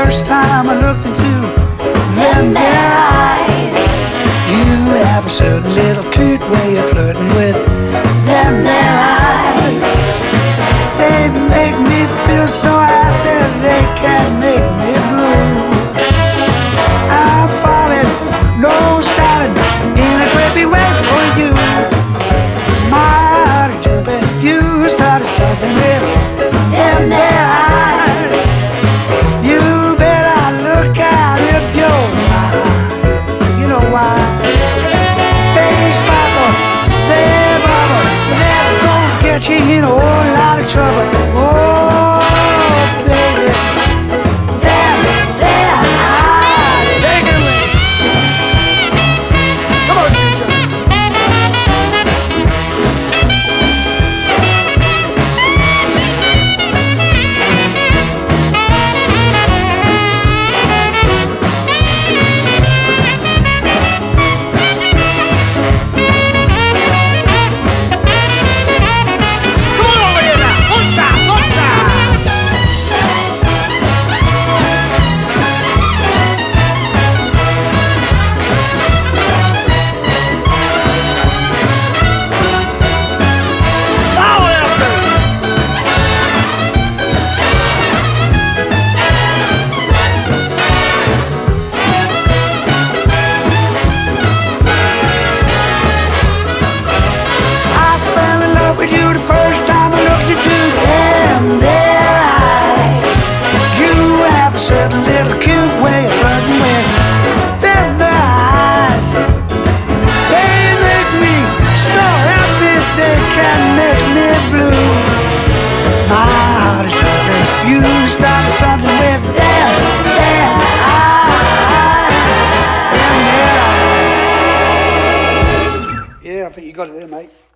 first time I looked into them their eyes. You have a certain little cute way of flirting with them their eyes. They make me feel so happy, they can make me blue. I'm falling, no starting in a great big way for you. My heart is jumping, you started something with them their eyes. You better look out if you're wise. You know why? They sparkle, they bubble, they're gonna get you in a whole lot of trouble. Oh, baby, them their eyes. Take it away. Come on, Ginger. With you the first time I looked into them their eyes. You have a certain little cute way of flirting with them their eyes. They make me so happy, they can make me blue. My heart is jumping, you started something with them their eyes. Them their eyes. Yeah, I think you got it there, mate.